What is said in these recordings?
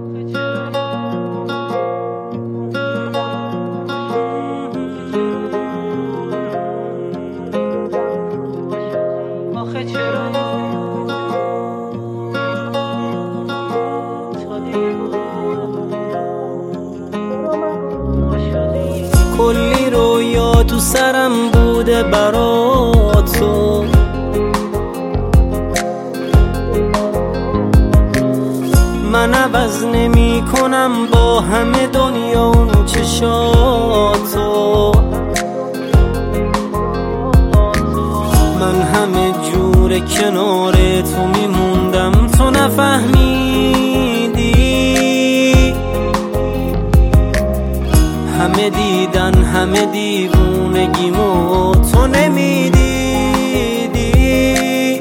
کلی رویا تو سرم بوده برات تو، من عوض نمی کنم با همه دنیا اون چشاتو. من همه جور کنار تو میموندم تو نفهمیدی، همه دیدن همه دیوونگیمو تو نمیدیدی.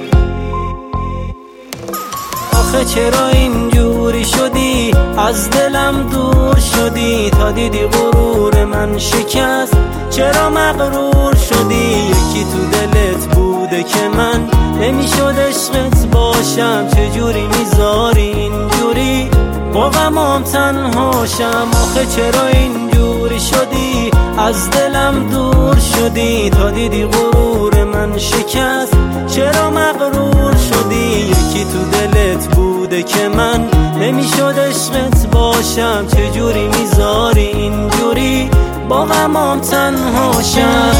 آخه چرا اینجوری شدی از دلم دور شدی، تا دیدی غرور من شکست چرا مغرور شدی. یکی تو دلت بوده که من نمیشد عشقت باشم، چجوری میذاری اینجوری با غمام تنهاشم. آخه چرا اینجوری شدی از دلم دور شدی، تا دیدی غرور من شکست چرا مغرور شدی. یکی تو دلت بوده که من نمیشد عشقت باشم، چجوری میذاری اینجوری با غمام تنهاشم.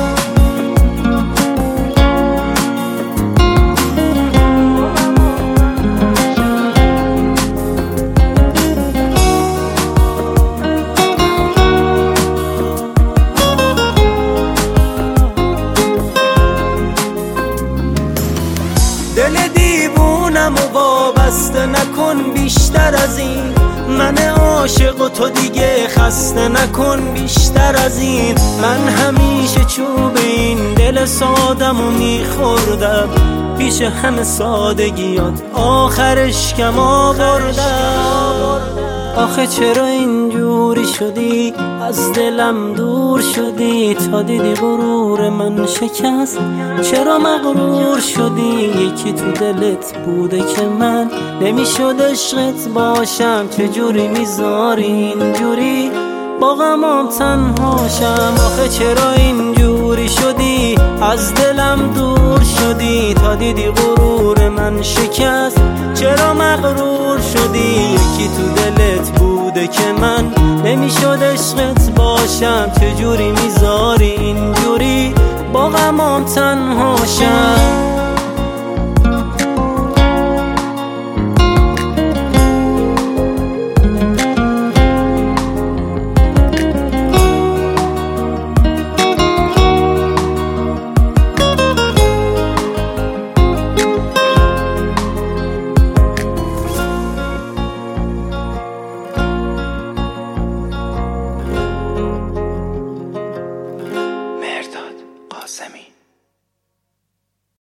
دل دیوونم و وابسته نکن بیشتر از این، من عاشق و تو دیگه خسته نکن بیشتر از این. من همیشه چوب این دل سادم و میخوردم، پیش همه سادگیات آخرش کم آوردم. آخه چرا اینجوری شدی از دلم دور شدی، تا دیدی غرور من شکست چرا مغرور شدی. یکی تو دلت بوده که من نمیشد عشقت باشم، چجوری میذاری اینجوری با غمام تنهاشم. آخه چرا اینجوری شدی از دلم دور شدی، تا دیدی غرور من شکست چرا مغرور شدی. یکی تو دلت بوده که من نمیشد عشقت باشم، چجوری میذاری اینجوری با غمام تنهاشم.